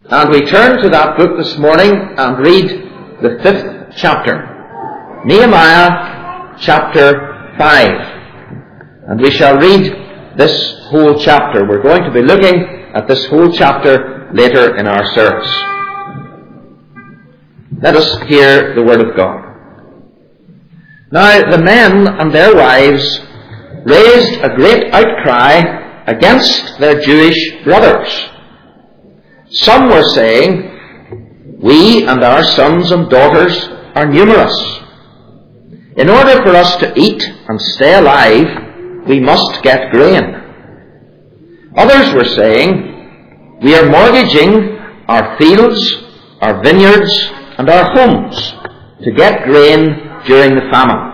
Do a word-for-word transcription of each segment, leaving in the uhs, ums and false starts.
And we turn to that book this morning and read the fifth chapter. Nehemiah chapter five. And we shall read this whole chapter. We're going to be looking at this whole chapter later in our service. Let us hear the word of God. Now the men and their wives raised a great outcry against their Jewish brothers. Some were saying, "We and our sons and daughters are numerous. In order for us to eat and stay alive, we must get grain." Others were saying, "We are mortgaging our fields, our vineyards, and our homes to get grain during the famine."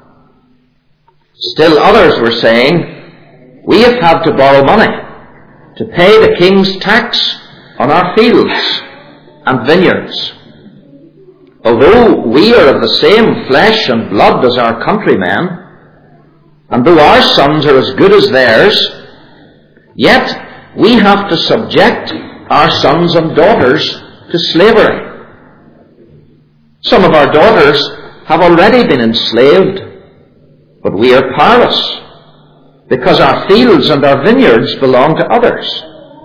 Still others were saying, "We have had to borrow money to pay the king's tax on our fields and vineyards. Although we are of the same flesh and blood as our countrymen, and though our sons are as good as theirs, yet we have to subject our sons and daughters to slavery. Some of our daughters have already been enslaved, but we are powerless, because our fields and our vineyards belong to others."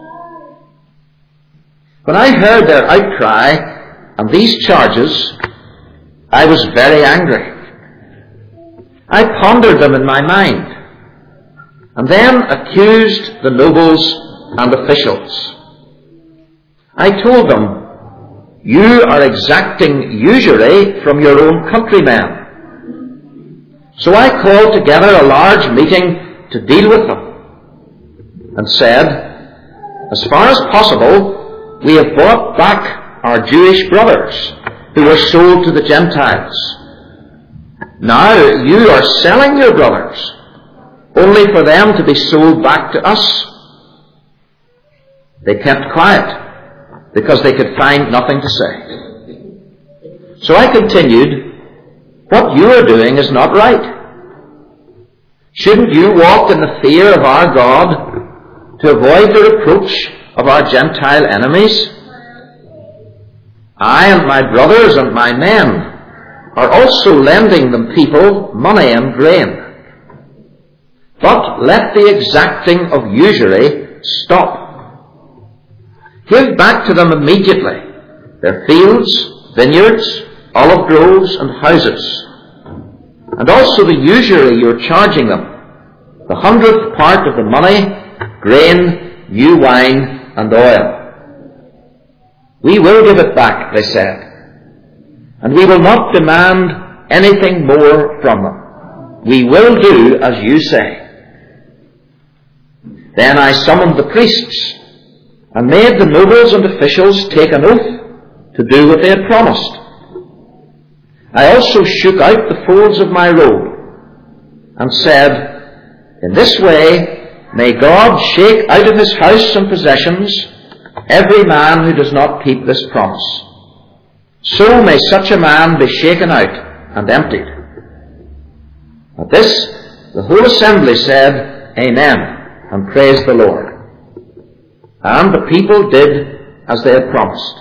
When I heard their outcry and these charges, I was very angry. I pondered them in my mind, and then accused the nobles and officials. I told them, "You are exacting usury from your own countrymen." So I called together a large meeting to deal with them, and said, "As far as possible, we have bought back our Jewish brothers who were sold to the Gentiles. Now you are selling your brothers, only for them to be sold back to us." They kept quiet, because they could find nothing to say. So I continued, "What you are doing is not right. Shouldn't you walk in the fear of our God to avoid the reproach of our Gentile enemies? I and my brothers and my men are also lending them people money and grain. But let the exacting of usury stop. Give back to them immediately their fields, vineyards, olive groves, and houses, and also the usury you're charging them, the hundredth part of the money, grain, new wine, and oil." "We will give it back," they said, "and we will not demand anything more from them. We will do as you say." Then I summoned the priests and made the nobles and officials take an oath to do what they had promised. I also shook out the folds of my robe and said, "In this way may God shake out of his house and possessions every man who does not keep this promise. So may such a man be shaken out and emptied." At this, the whole assembly said, "Amen," and praised the Lord. And the people did as they had promised.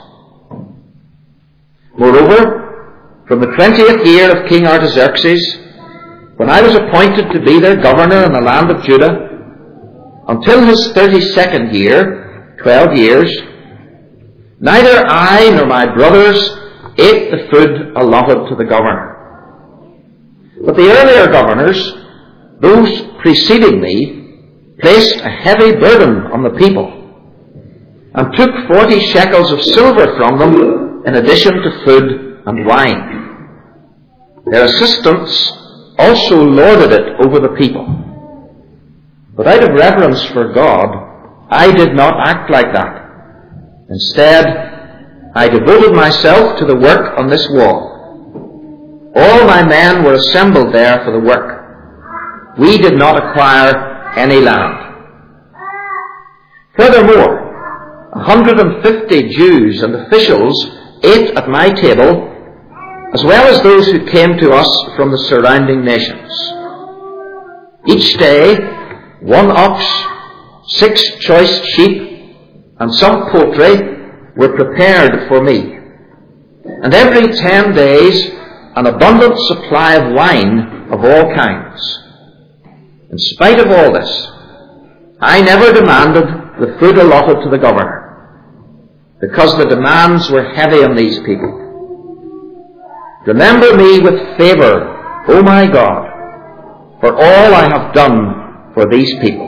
Moreover, from the twentieth year of King Artaxerxes, when I was appointed to be their governor in the land of Judah, until his thirty-second year, twelve years, neither I nor my brothers ate the food allotted to the governor. But the earlier governors, those preceding me, placed a heavy burden on the people, and took forty shekels of silver from them in addition to food and wine. Their assistants also lorded it over the people. But out of reverence for God, I did not act like that. Instead, I devoted myself to the work on this wall. All my men were assembled there for the work. We did not acquire any land. Furthermore, one hundred fifty Jews and officials ate at my table, as well as those who came to us from the surrounding nations. Each day, one ox, six choice sheep, and some poultry were prepared for me. And every ten days an abundant supply of wine of all kinds. In spite of all this, I never demanded the food allotted to the governor, because the demands were heavy on these people. Remember me with favor, O my God, for all I have done for these people.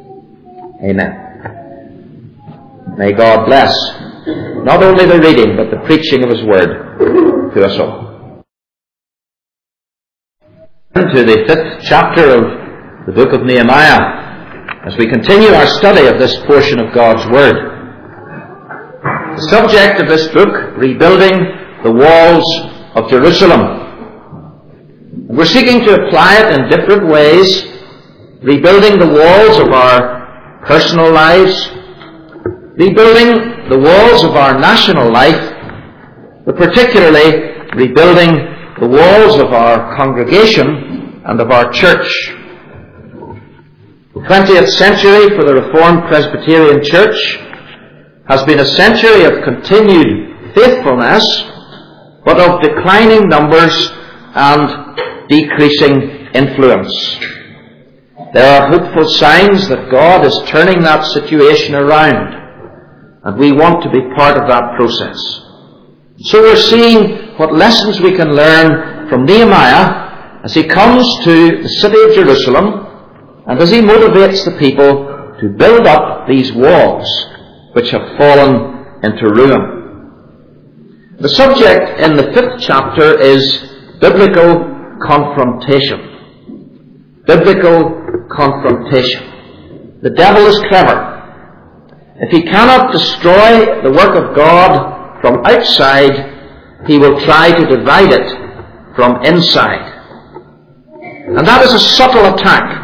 Amen. May God bless not only the reading, but the preaching of His Word to us all. To the fifth chapter of the book of Nehemiah, as we continue our study of this portion of God's Word. The subject of this book, rebuilding the walls of Jerusalem. And we're seeking to apply it in different ways, rebuilding the walls of our personal lives, rebuilding the walls of our national life, but particularly rebuilding the walls of our congregation and of our church. The twentieth century for the Reformed Presbyterian Church has been a century of continued faithfulness, but of declining numbers and decreasing influence. There are hopeful signs that God is turning that situation around, and we want to be part of that process. So we're seeing what lessons we can learn from Nehemiah as he comes to the city of Jerusalem and as he motivates the people to build up these walls which have fallen into ruin. The subject in the fifth chapter is biblical confrontation. Biblical confrontation. The devil is clever. If he cannot destroy the work of God from outside, he will try to divide it from inside. And that is a subtle attack.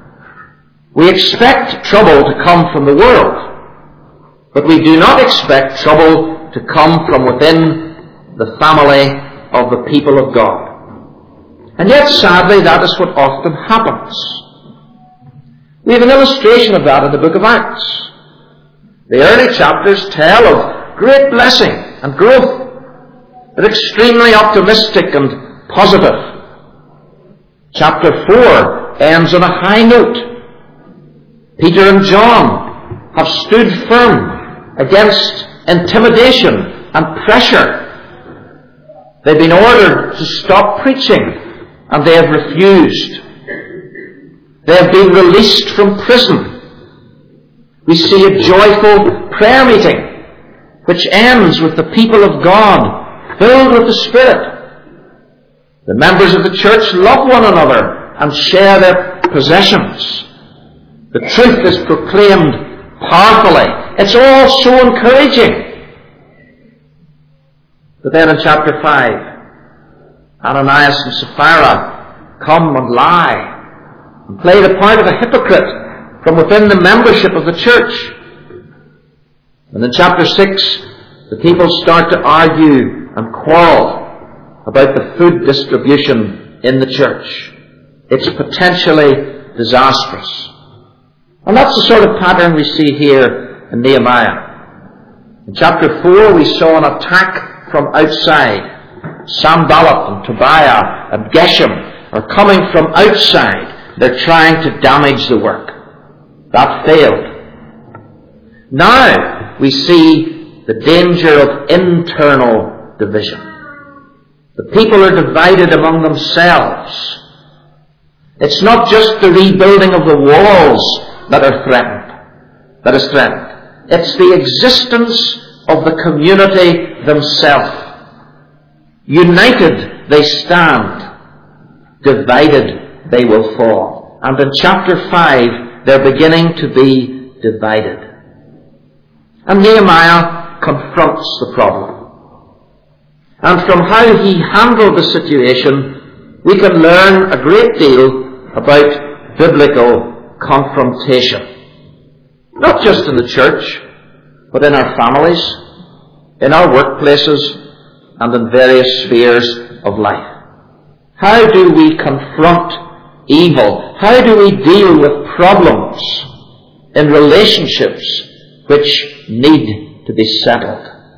We expect trouble to come from the world, but we do not expect trouble to come from within the family of the people of God. And yet, sadly, that is what often happens. We have an illustration of that in the book of Acts. The early chapters tell of great blessing and growth. They're extremely optimistic and positive. Chapter four ends on a high note. Peter and John have stood firm against intimidation and pressure. They've been ordered to stop preaching, and they have refused. They have been released from prison. We see a joyful prayer meeting, which ends with the people of God filled with the Spirit. The members of the church love one another and share their possessions. The truth is proclaimed powerfully. It's all so encouraging. But then in chapter five, Ananias and Sapphira come and lie and play the part of a hypocrite from within the membership of the church. And in chapter six, the people start to argue and quarrel about the food distribution in the church. It's potentially disastrous. And that's the sort of pattern we see here in Nehemiah. In chapter four, we saw an attack from outside. Sanballat and Tobiah and Geshem are coming from outside. They're trying to damage the work. That failed. Now we see the danger of internal division. The people are divided among themselves. It's not just the rebuilding of the walls that are threatened, that is threatened. It's the existence of the community themselves. United they stand, divided they will fall. And in chapter five, they're beginning to be divided. And Nehemiah confronts the problem. And from how he handled the situation, we can learn a great deal about biblical confrontation. Not just in the church, but in our families, in our workplaces, and in various spheres of life. How do we confront evil? How do we deal with problems in relationships which need to be settled?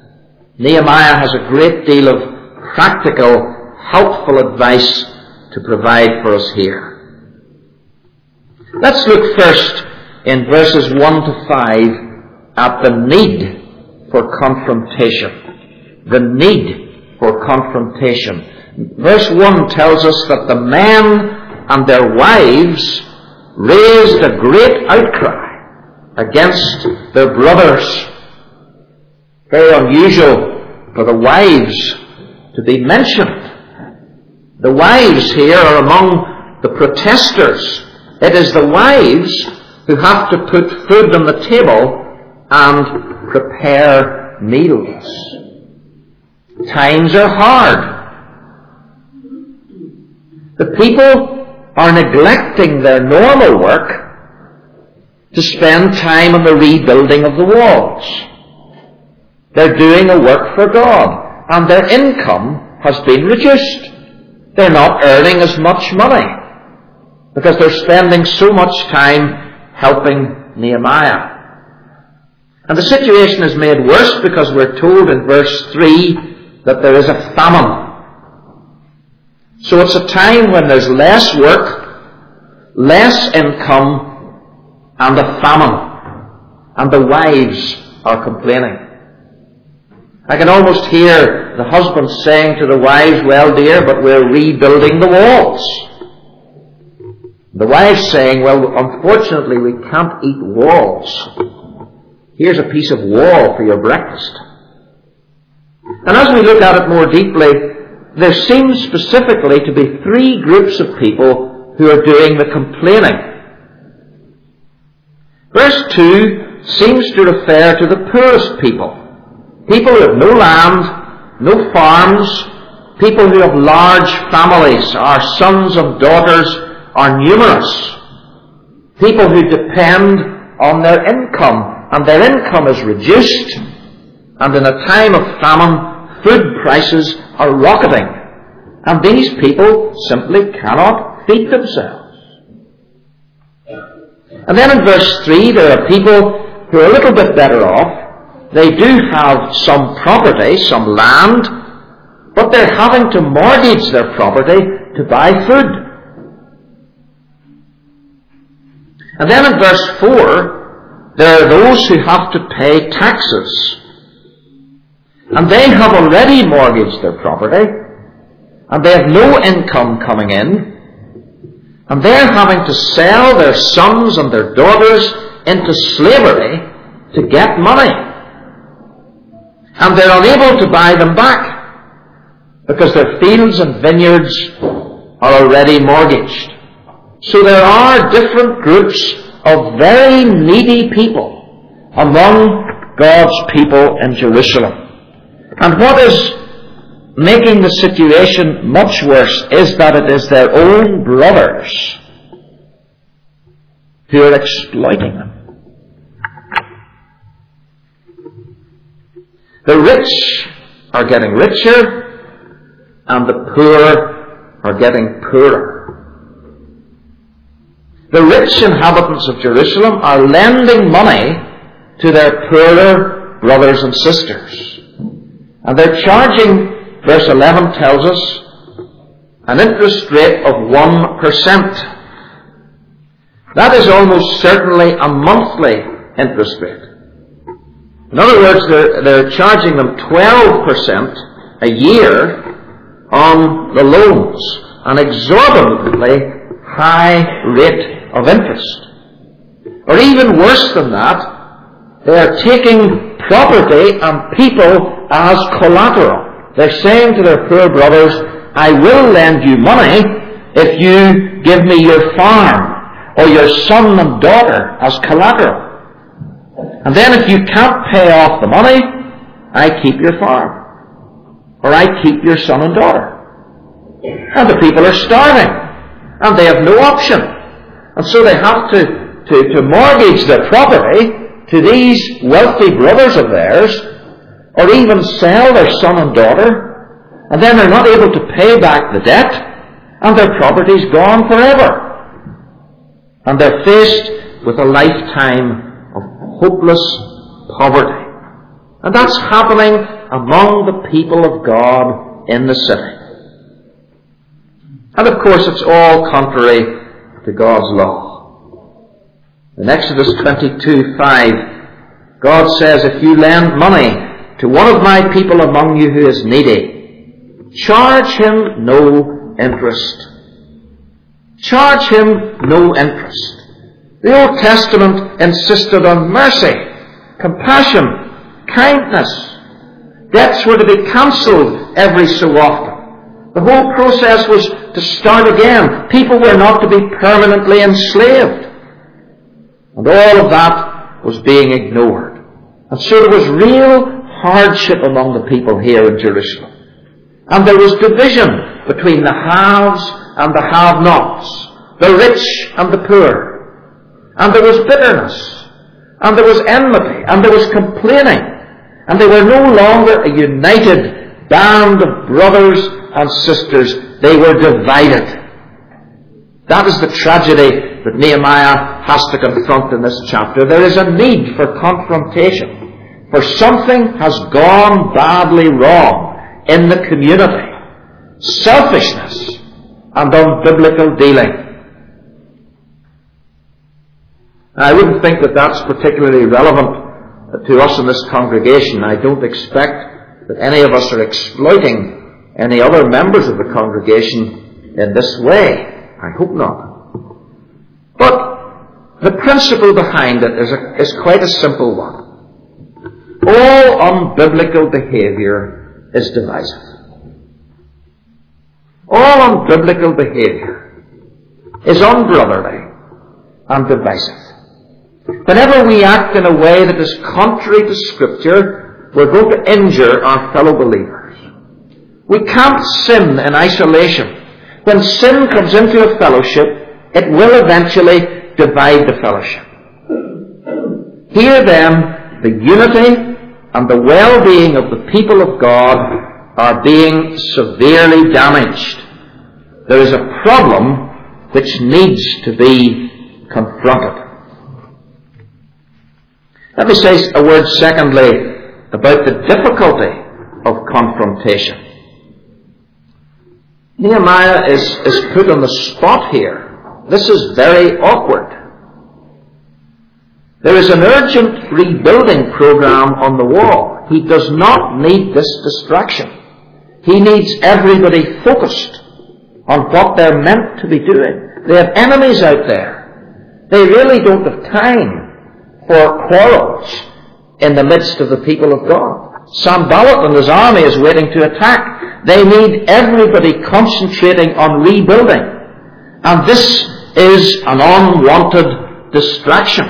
Nehemiah has a great deal of practical, helpful advice to provide for us here. Let's look first in verses one to five at the need for confrontation. The need for confrontation. Verse one tells us that the men and their wives raised a great outcry against their brothers. Very unusual for the wives to be mentioned. The wives here are among the protesters. It is the wives who have to put food on the table and prepare meals. Times are hard. The people are neglecting their normal work to spend time on the rebuilding of the walls. They're doing a work for God, and their income has been reduced. They're not earning as much money because they're spending so much time helping Nehemiah. And the situation is made worse because we're told in verse three that there is a famine. So it's a time when there's less work, less income, and a famine. And the wives are complaining. I can almost hear the husband saying to the wives, well, dear, but we're rebuilding the walls. The wives saying, well, unfortunately, we can't eat walls. Here's a piece of wall for your breakfast. And as we look at it more deeply, there seems specifically to be three groups of people who are doing the complaining. Verse two seems to refer to the poorest people. People who have no land, no farms, people who have large families. Our sons and daughters are numerous. People who depend on their income, and their income is reduced, and in a time of famine, food prices are rocketing, and these people simply cannot feed themselves. And then in verse three, there are people who are a little bit better off. They do have some property, some land, but they're having to mortgage their property to buy food. And then in verse four, there are those who have to pay taxes. And they have already mortgaged their property, and they have no income coming in, and they're having to sell their sons and their daughters into slavery to get money. And they're unable to buy them back because their fields and vineyards are already mortgaged. So there are different groups of very needy people among God's people in Jerusalem. And what is making the situation much worse is that it is their own brothers who are exploiting them. The rich are getting richer, and the poor are getting poorer. The rich inhabitants of Jerusalem are lending money to their poorer brothers and sisters. And they're charging, verse eleven tells us, an interest rate of one percent. That is almost certainly a monthly interest rate. In other words, they're, they're charging them twelve percent a year on the loans, an exorbitantly high rate of interest. Or even worse than that, they are taking property and people as collateral. They're saying to their poor brothers, I will lend you money if you give me your farm or your son and daughter as collateral. And then if you can't pay off the money, I keep your farm. Or I keep your son and daughter. And the people are starving. And they have no option. And so they have to, to, to mortgage their property to these wealthy brothers of theirs, or even sell their son and daughter, and then they're not able to pay back the debt, and their property's gone forever. And they're faced with a lifetime of hopeless poverty. And that's happening among the people of God in the city. And of course it's all contrary to God's law. In Exodus twenty-two five, God says, if you lend money to one of my people among you who is needy, charge him no interest. Charge him no interest. The Old Testament insisted on mercy, compassion, kindness. Debts were to be cancelled every so often. The whole process was to start again. People were not to be permanently enslaved. And all of that was being ignored. And so there was real hardship among the people here in Jerusalem. And there was division between the haves and the have-nots, the rich and the poor. And there was bitterness, and there was enmity, and there was complaining. And they were no longer a united band of brothers and sisters. They were divided. That is the tragedy that Nehemiah has to confront in this chapter. There is a need for confrontation. For something has gone badly wrong in the community. Selfishness and unbiblical dealing. I wouldn't think that that's particularly relevant to us in this congregation. I don't expect that any of us are exploiting any other members of the congregation in this way. I hope not. But the principle behind it is, a, is quite a simple one. All unbiblical behavior is divisive. All unbiblical behavior is unbrotherly and divisive. Whenever we act in a way that is contrary to Scripture, we're going to injure our fellow believers. We can't sin in isolation. When sin comes into a fellowship, it will eventually divide the fellowship. Here then, the unity and the well-being of the people of God are being severely damaged. There is a problem which needs to be confronted. Let me say a word secondly about the difficulty of confrontation. Nehemiah is, is put on the spot here. This is very awkward. There is an urgent rebuilding program on the wall. He does not need this distraction. He needs everybody focused on what they're meant to be doing. They have enemies out there. They really don't have time for quarrels in the midst of the people of God. Sanballat and his army is waiting to attack. They need everybody concentrating on rebuilding. And this is an unwanted distraction.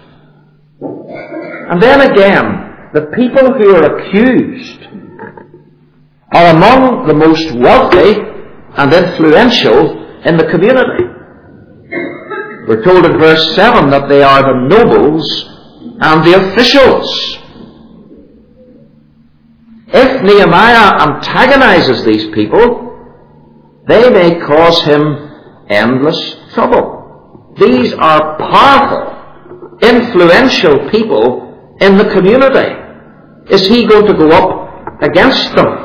And then again, the people who are accused are among the most wealthy and influential in the community. We're told in verse seven that they are the nobles and the officials. If Nehemiah antagonizes these people, they may cause him endless trouble. These are powerful, influential people in the community. Is he going to go up against them?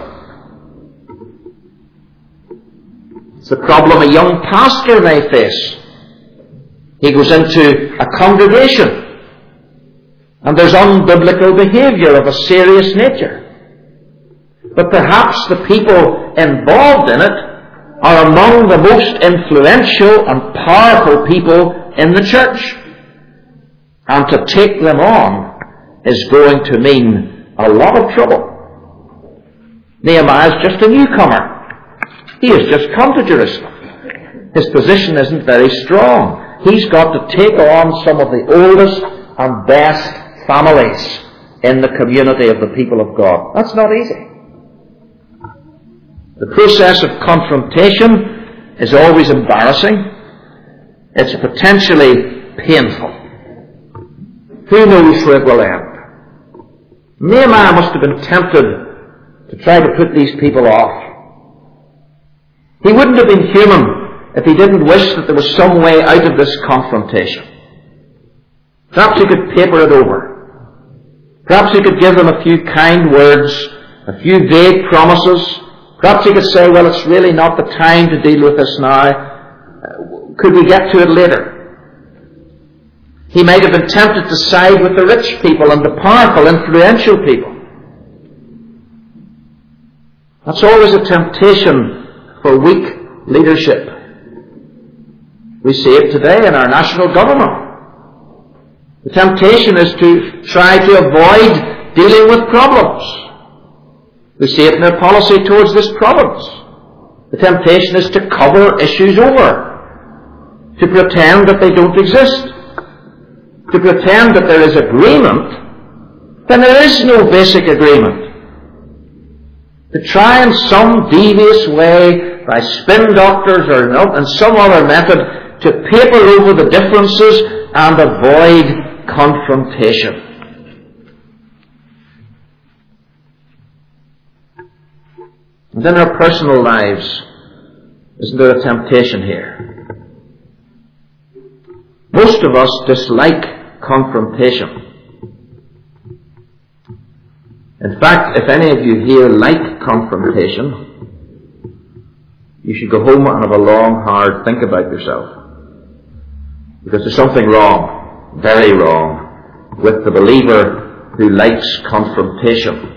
It's the problem a young pastor may face. He goes into a congregation and there's unbiblical behavior of a serious nature. But perhaps the people involved in it are among the most influential and powerful people in the church. And to take them on is going to mean a lot of trouble. Nehemiah is just a newcomer. He has just come to Jerusalem. His position isn't very strong. He's got to take on some of the oldest and best families in the community of the people of God. That's not easy. The process of confrontation is always embarrassing. It's potentially painful. Who knows where it will end? Nehemiah must have been tempted to try to put these people off. He wouldn't have been human if he didn't wish that there was some way out of this confrontation. Perhaps he could paper it over. Perhaps he could give them a few kind words, a few vague promises. Perhaps he could say, well, it's really not the time to deal with this now. Could we get to it later? He might have been tempted to side with the rich people and the powerful, influential people. That's always a temptation for weak leadership. We see it today in our national government. The temptation is to try to avoid dealing with problems. We see it in their policy towards this province. The temptation is to cover issues over, to pretend that they don't exist, to pretend that there is agreement, then there is no basic agreement. To try in some devious way, by spin doctors or not, in some other method, to paper over the differences and avoid confrontation. And in our personal lives, isn't there a temptation here? Most of us dislike confrontation. In fact, if any of you here like confrontation, you should go home and have a long, hard think about yourself. Because there's something wrong, very wrong, with the believer who likes confrontation.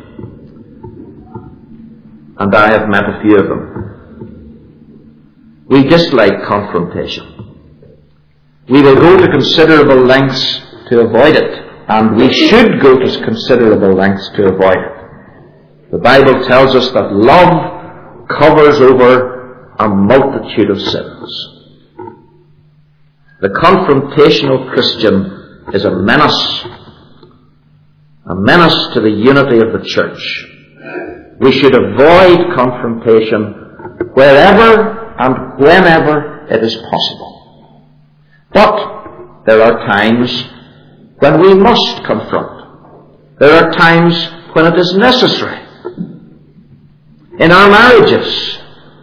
And I have met a few of them. We dislike confrontation. We will go to considerable lengths to avoid it. And we should go to considerable lengths to avoid it. The Bible tells us that love covers over a multitude of sins. The confrontational Christian is a menace. A menace to the unity of the church. We should avoid confrontation wherever and whenever it is possible. But there are times when we must confront. There are times when it is necessary. In our marriages,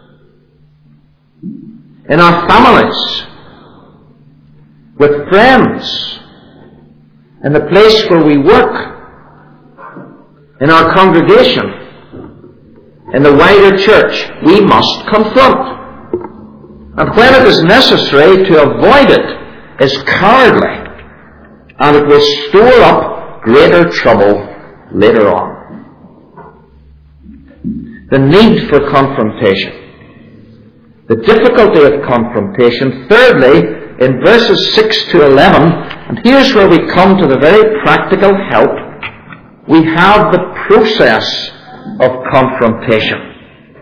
in our families, with friends, in the place where we work, in our congregation, in the wider church, we must confront. And when it is necessary, to avoid it is cowardly. And it will store up greater trouble later on. The need for confrontation. The difficulty of confrontation. Thirdly, in verses six to eleven, and here's where we come to the very practical help, we have the process of confrontation.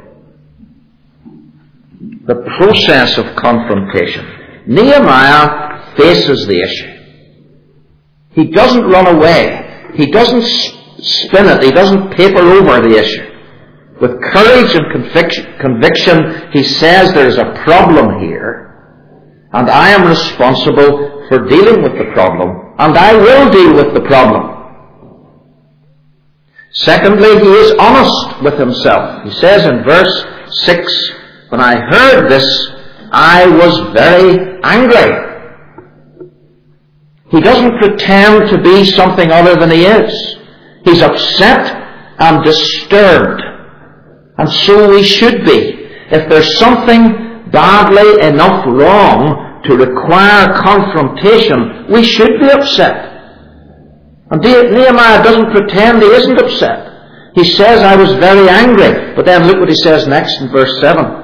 The process of confrontation. Nehemiah faces the issue. He doesn't run away. He doesn't spin it. He doesn't paper over the issue. With courage and conviction, conviction, he says there is a problem here, and I am responsible for dealing with the problem, and I will deal with the problem. Secondly, he is honest with himself. He says in verse six, when I heard this, I was very angry. He doesn't pretend to be something other than he is. He's upset and disturbed. And so we should be. If there's something badly enough wrong to require confrontation, we should be upset. And Nehemiah doesn't pretend he isn't upset. He says, I was very angry. But then look what he says next in verse seven.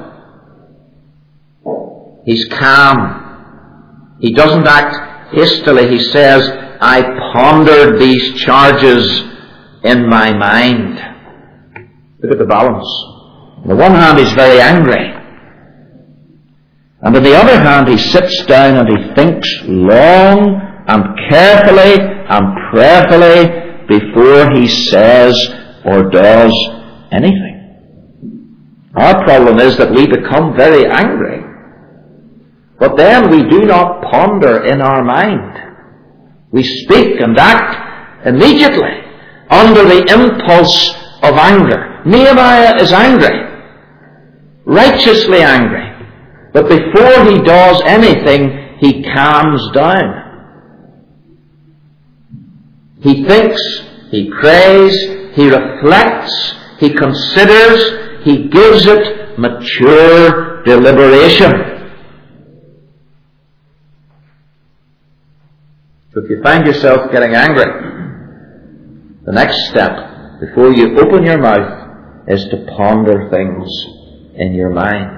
He's calm. He doesn't act hastily. He says, I pondered these charges in my mind. Look at the balance. On the one hand, he's very angry. And on the other hand, he sits down and he thinks long and carefully and prayerfully before he says or does anything. Our problem is that we become very angry. But then we do not ponder in our mind. We speak and act immediately under the impulse of anger. Nehemiah is angry, righteously angry. But before he does anything, he calms down. He thinks, he prays, he reflects, He considers, he gives it mature deliberation. So if you find yourself getting angry, the next step before you open your mouth is to ponder things in your mind.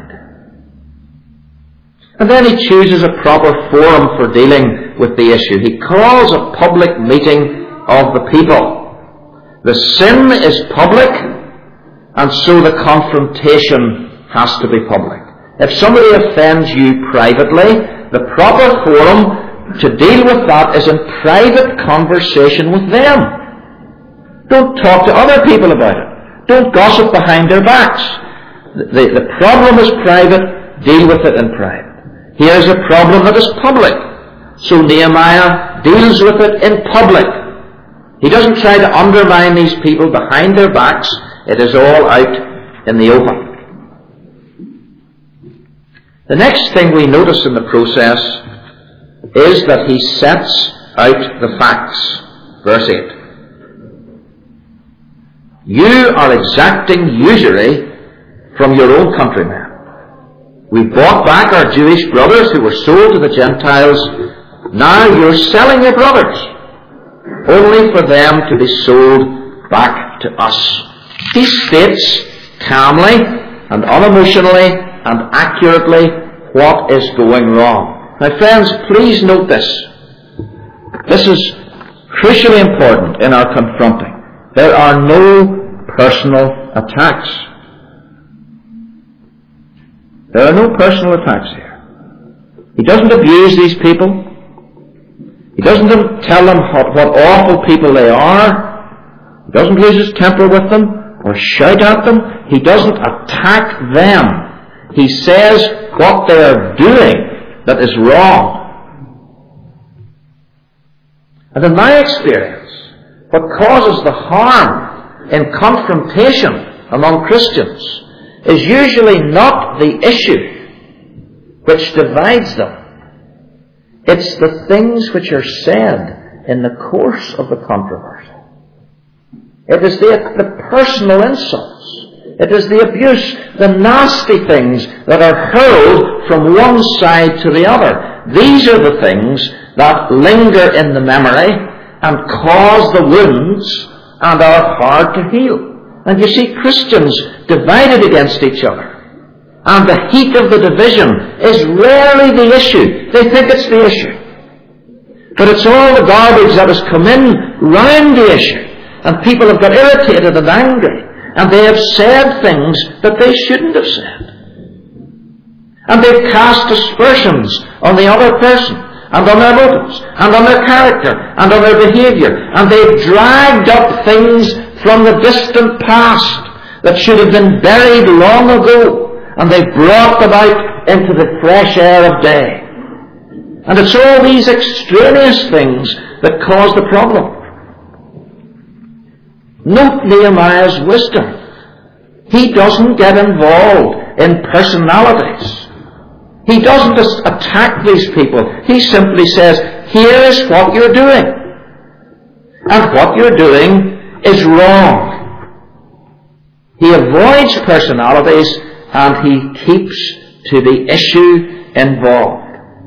And then he chooses a proper forum for dealing with the issue. He calls a public meeting of the people. The sin is public, and so the confrontation has to be public. If somebody offends you privately, the proper forum to deal with that is in private conversation with them. Don't talk to other people about it. Don't gossip behind their backs. The, the problem is private. Deal with it in private. Here's a problem that is public. So Nehemiah deals with it in public. He doesn't try to undermine these people behind their backs. It is all out in the open. The next thing we notice in the process is that he sets out the facts. Verse eight. You are exacting usury from your own countrymen. We bought back our Jewish brothers who were sold to the Gentiles. Now you're selling your brothers, only for them to be sold back to us. He states calmly and unemotionally and accurately what is going wrong. Now friends, please note this. This is crucially important in our confronting. There are no personal attacks. There are no personal attacks here. He doesn't abuse these people. He doesn't tell them what, what awful people they are. He doesn't lose his temper with them or shout at them. He doesn't attack them. He says what they are doing that is wrong. And in my experience, what causes the harm in confrontation among Christians is usually not the issue which divides them. It's the things which are said in the course of the controversy. It is the, the personal insults. It is the abuse, the nasty things that are hurled from one side to the other. These are the things that linger in the memory and cause the wounds and are hard to heal. And you see Christians divided against each other. And the heat of the division is rarely the issue. They think it's the issue. But it's all the garbage that has come in round the issue. And people have got irritated and angry. And they have said things that they shouldn't have said. And they've cast aspersions on the other person, and on their motives, and on their character, and on their behaviour. And they've dragged up things from the distant past that should have been buried long ago. And they've brought them out into the fresh air of day. And it's all these extraneous things that cause the problem. Note Nehemiah's wisdom. He doesn't get involved in personalities. He doesn't attack these people. He simply says, here is what you're doing. And what you're doing is wrong. He avoids personalities and he keeps to the issue involved.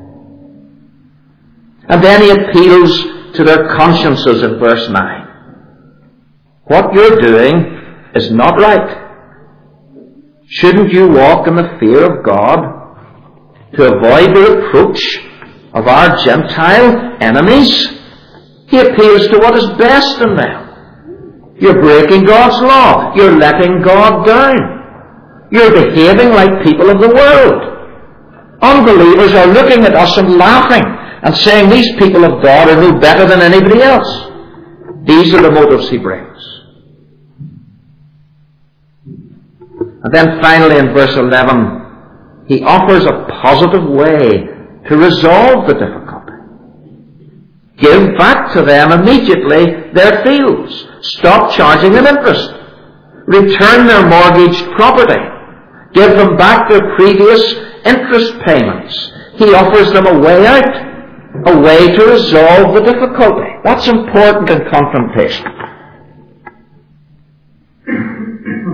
And then he appeals to their consciences in verse nine. What you're doing is not right. Shouldn't you walk in the fear of God to avoid the reproach of our Gentile enemies? He appeals to what is best in them. You're breaking God's law. You're letting God down. You're behaving like people of the world. Unbelievers are looking at us and laughing and saying these people of God are no better than anybody else. These are the motives he brings. And then finally in verse eleven, he offers a positive way to resolve the difficulty. Give back to them immediately their fields. Stop charging them interest. Return their mortgaged property. Give them back their previous interest payments. He offers them a way out, a way to resolve the difficulty. That's important in confrontation.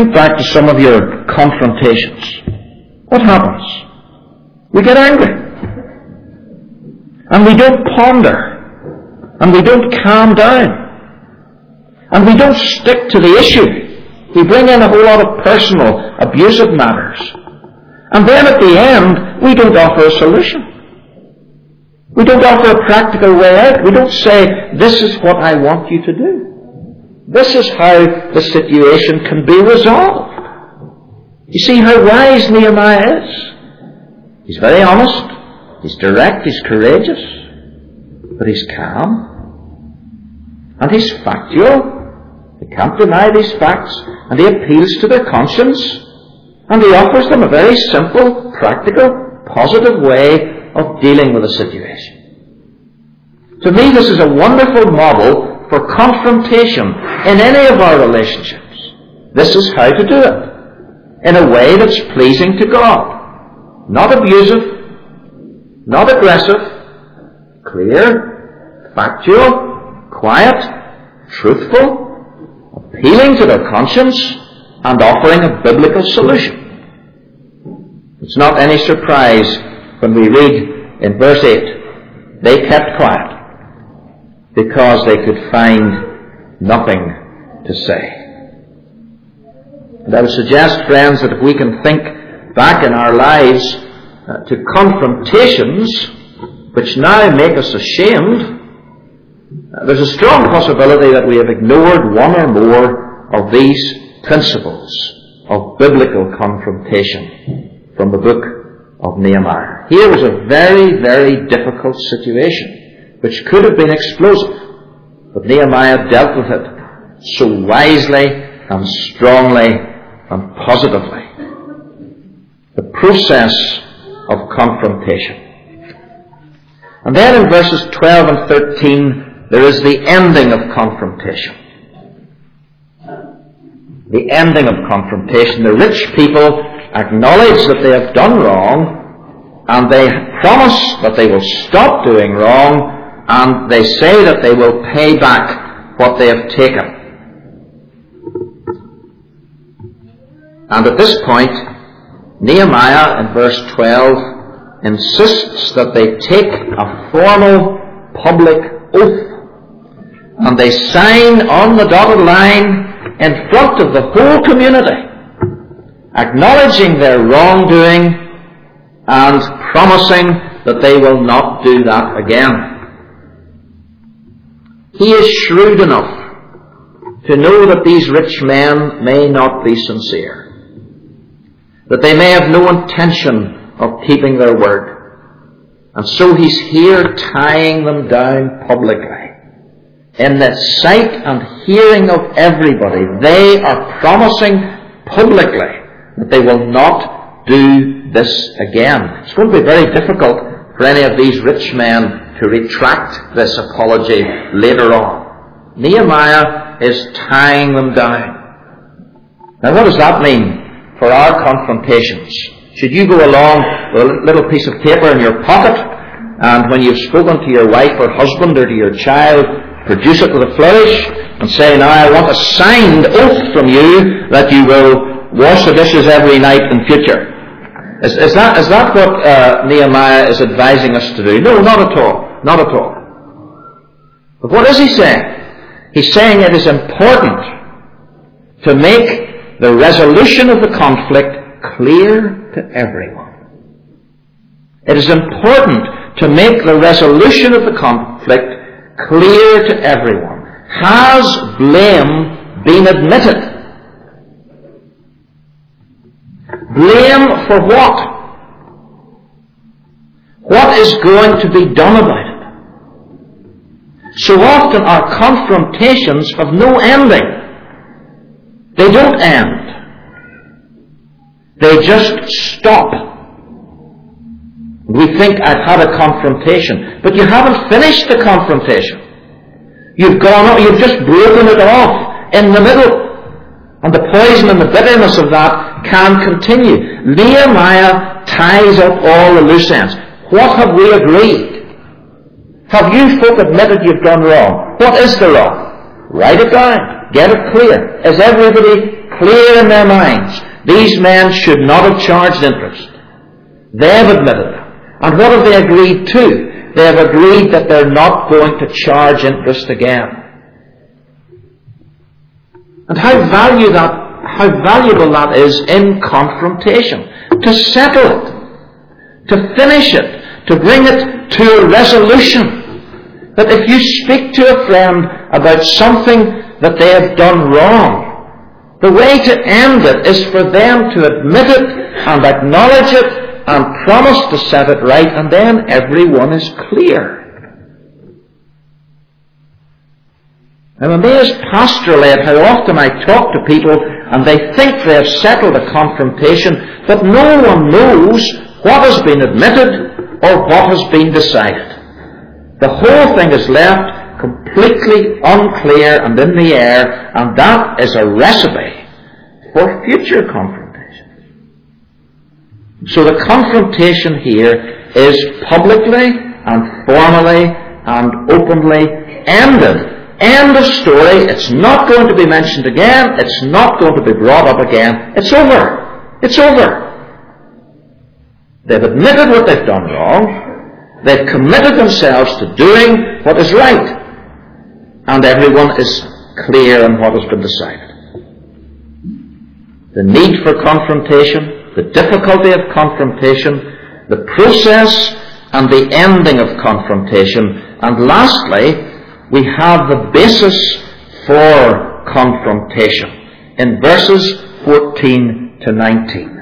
Think back to some of your confrontations. What happens? We get angry. And we don't ponder. And we don't calm down. And we don't stick to the issue. We bring in a whole lot of personal, abusive matters. And then at the end, we don't offer a solution. We don't offer a practical way out. We don't say, this is what I want you to do. This is how the situation can be resolved. You see how wise Nehemiah is. He's very honest. He's direct. He's courageous. But he's calm. And he's factual. He can't deny these facts. And he appeals to their conscience. And he offers them a very simple, practical, positive way of dealing with the situation. To me, this is a wonderful model for confrontation in any of our relationships. This is how to do it. In a way that's pleasing to God. Not abusive, not aggressive, clear, factual, quiet, truthful, appealing to their conscience, and offering a biblical solution. It's not any surprise when we read in verse eight, they kept quiet because they could find nothing to say. And I would suggest, friends, that if we can think back in our lives uh, to confrontations which now make us ashamed, uh, there's a strong possibility that we have ignored one or more of these principles of biblical confrontation from the book of Nehemiah. Here was a very, very difficult situation which could have been explosive, but Nehemiah dealt with it so wisely and strongly and positively. The process of confrontation. And then in verses twelve and thirteen, there is the ending of confrontation. The ending of confrontation. The rich people acknowledge that they have done wrong, and they promise that they will stop doing wrong, and they say that they will pay back what they have taken. And at this point, Nehemiah in verse twelve insists that they take a formal public oath, and they sign on the dotted line in front of the whole community, acknowledging their wrongdoing and promising that they will not do that again. He is shrewd enough to know that these rich men may not be sincere, that they may have no intention of keeping their word. And so he's here tying them down publicly. In the sight and hearing of everybody, they are promising publicly that they will not do this again. It's going to be very difficult for any of these rich men to retract this apology later on. Nehemiah is tying them down. Now what does that mean for our confrontations? Should you go along with a little piece of paper in your pocket, and when you've spoken to your wife or husband or to your child, produce it with a flourish and say, now I want a signed oath from you that you will wash the dishes every night in future? Is, is, that, is that what uh, Nehemiah is advising us to do? No, not at all. Not at all. But what is he saying? He's saying it is important to make the resolution of the conflict clear to everyone. It is important to make the resolution of the conflict clear to everyone. Has blame been admitted? Blame for what? What is going to be done about it? So often our confrontations have no ending. They don't end. They just stop. We think, I've had a confrontation. But you haven't finished the confrontation. You've gone, you've just broken it off in the middle. And the poison and the bitterness of that can continue. Nehemiah ties up all the loose ends. What have we agreed? Have you folk admitted you've done wrong? What is the wrong? Write it down. Get it clear. Is everybody clear in their minds. These men should not have charged interest. They have admitted that. And what have they agreed to? They have agreed that they're not going to charge interest again. And how value that, how valuable that is in confrontation. To settle it. To finish it. To bring it to a resolution. That if you speak to a friend about something that they have done wrong, the way to end it is for them to admit it and acknowledge it and promise to set it right, and then everyone is clear. I'm amazed pastorally at how often I talk to people and they think they have settled a confrontation, but no one knows what has been admitted or what has been decided. The whole thing is left completely unclear and in the air, and that is a recipe for future confrontation. So the confrontation here is publicly and formally and openly ended. End of story. It's not going to be mentioned again. It's not going to be brought up again. It's over. It's over. They've admitted what they've done wrong. They've committed themselves to doing what is right. And everyone is clear on what has been decided. The need for confrontation, the difficulty of confrontation, the process and the ending of confrontation, and lastly, we have the basis for confrontation in verses fourteen to nineteen.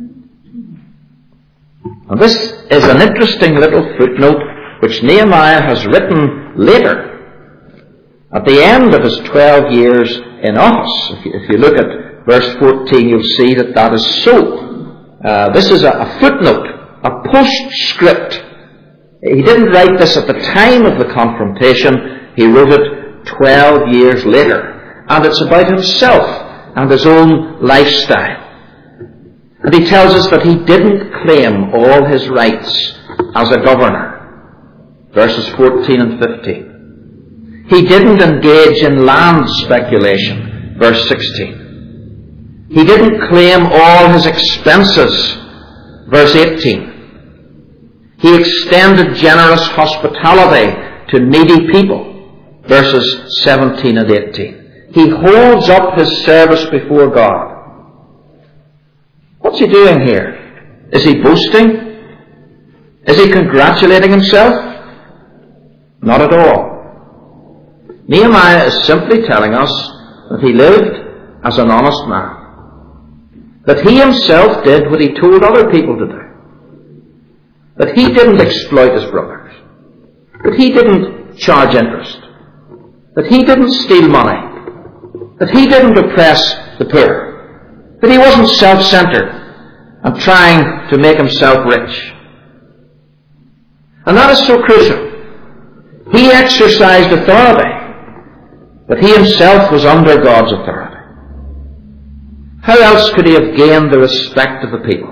And this is an interesting little footnote which Nehemiah has written later. At the end of his twelve years in office, if you, if you look at verse fourteen, you'll see that that is so. Uh, this is a, a footnote, a postscript. He didn't write this at the time of the confrontation. He wrote it twelve years later. And it's about himself and his own lifestyle. And he tells us that he didn't claim all his rights as a governor. Verses fourteen and fifteen. He didn't engage in land speculation. Verse sixteen. He didn't claim all his expenses. Verse eighteen. He extended generous hospitality to needy people. Verses seventeen and eighteen. He holds up his service before God. What's he doing here? Is he boasting? Is he congratulating himself? Not at all. Nehemiah is simply telling us that he lived as an honest man. That he himself did what he told other people to do. That he didn't exploit his brothers. That he didn't charge interest. That he didn't steal money. That he didn't oppress the poor. That he wasn't self-centered and trying to make himself rich. And that is so crucial. He exercised authority, but he himself was under God's authority. How else could he have gained the respect of the people?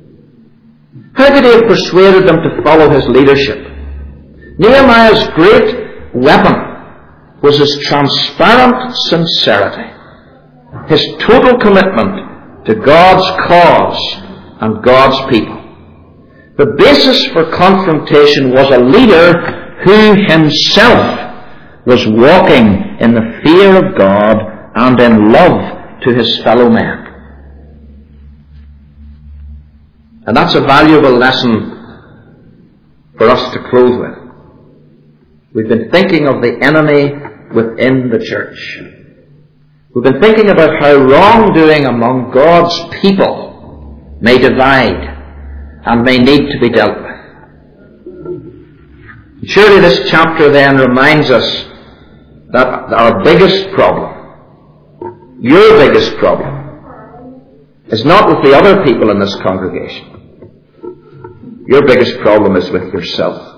How could he have persuaded them to follow his leadership? Nehemiah's great weapon was his transparent sincerity, his total commitment to God's cause and God's people. The basis for confrontation was a leader who himself was walking in the fear of God and in love to his fellow men. And that's a valuable lesson for us to close with. We've been thinking of the enemy within the church. We've been thinking about how wrongdoing among God's people may divide and may need to be dealt with. Surely this chapter then reminds us that our biggest problem, your biggest problem, is not with the other people in this congregation. Your biggest problem is with yourself.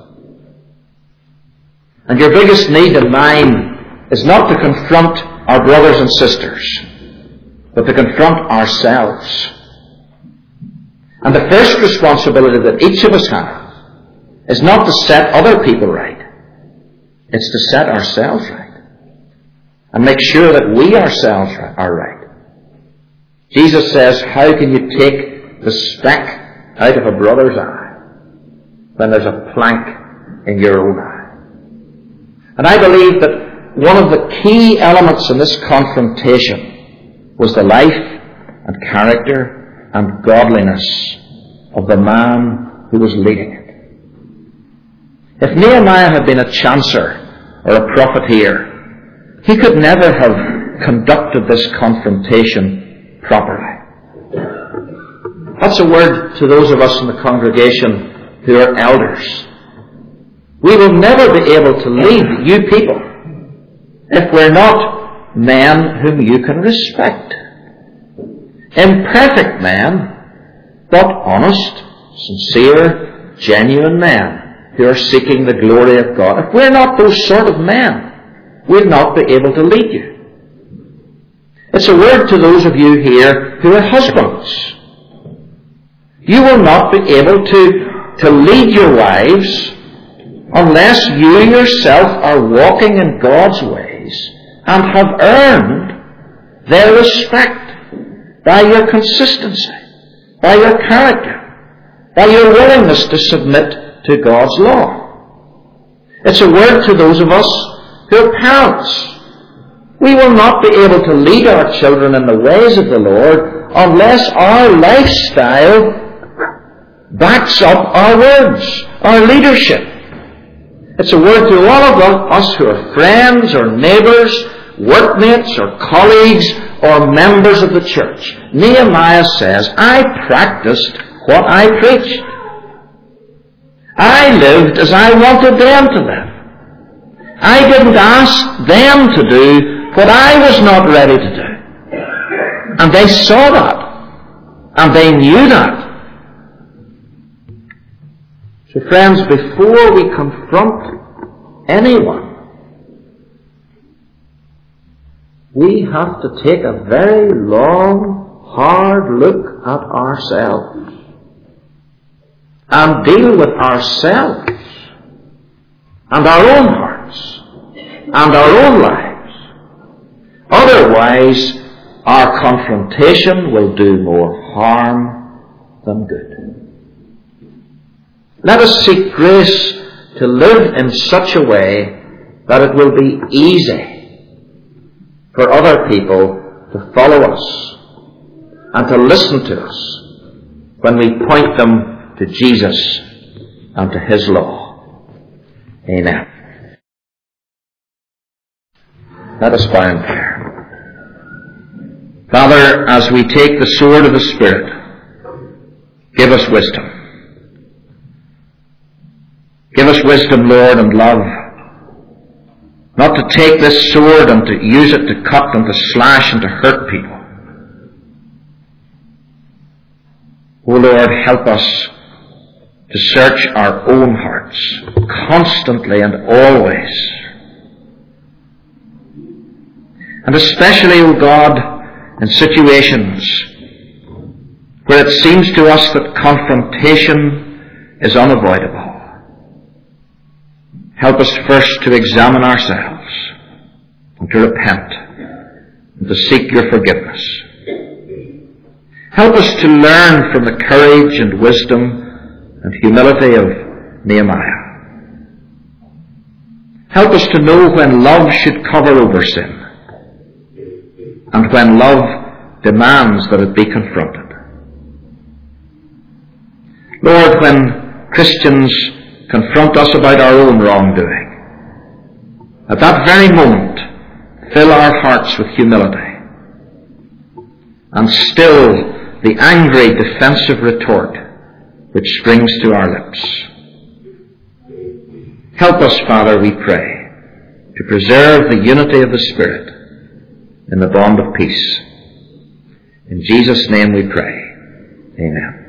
And your biggest need and mine is not to confront our brothers and sisters, but to confront ourselves. And the first responsibility that each of us have is not to set other people right. It's to set ourselves right. And make sure that we ourselves are right. Jesus says, how can you take the speck out of a brother's eye when there's a plank in your own eye? And I believe that one of the key elements in this confrontation was the life and character and godliness of the man who was leading it. If Nehemiah had been a chancer or a profiteer, he could never have conducted this confrontation properly. That's a word to those of us in the congregation who are elders. We will never be able to lead you people if we're not men whom you can respect. Imperfect men, but honest, sincere, genuine men who are seeking the glory of God. If we're not those sort of men, we'll not be able to lead you. It's a word to those of you here who are husbands. You will not be able to, to lead your wives unless you yourself are walking in God's ways and have earned their respect by your consistency, by your character, by your willingness to submit to God's law. It's a word to those of us who are parents. We will not be able to lead our children in the ways of the Lord unless our lifestyle backs up our words, our leadership. It's a word to all of us who are friends or neighbours, workmates or colleagues or members of the church. Nehemiah says, I practiced what I preached. I lived as I wanted them to live. I didn't ask them to do what I was not ready to do. And they saw that. And they knew that. So friends, before we confront anyone, we have to take a very long, hard look at ourselves and deal with ourselves and our own hearts and our own lives. Otherwise, our confrontation will do more harm than good. Let us seek grace to live in such a way that it will be easy for other people to follow us and to listen to us when we point them to Jesus and to His law. Amen. Let us bow in prayer. Father, as we take the sword of the Spirit, give us wisdom. Give us wisdom, Lord, and love. Not to take this sword and to use it to cut and to slash and to hurt people. O Lord, help us to search our own hearts constantly and always. And especially, O God, in situations where it seems to us that confrontation is unavoidable. Help us first to examine ourselves and to repent and to seek your forgiveness. Help us to learn from the courage and wisdom and humility of Nehemiah. Help us to know when love should cover over sin and when love demands that it be confronted. Lord, when Christians confront us about our own wrongdoing, at that very moment, fill our hearts with humility and still the angry defensive retort which springs to our lips. Help us, Father, we pray, to preserve the unity of the Spirit in the bond of peace. In Jesus' name we pray. Amen.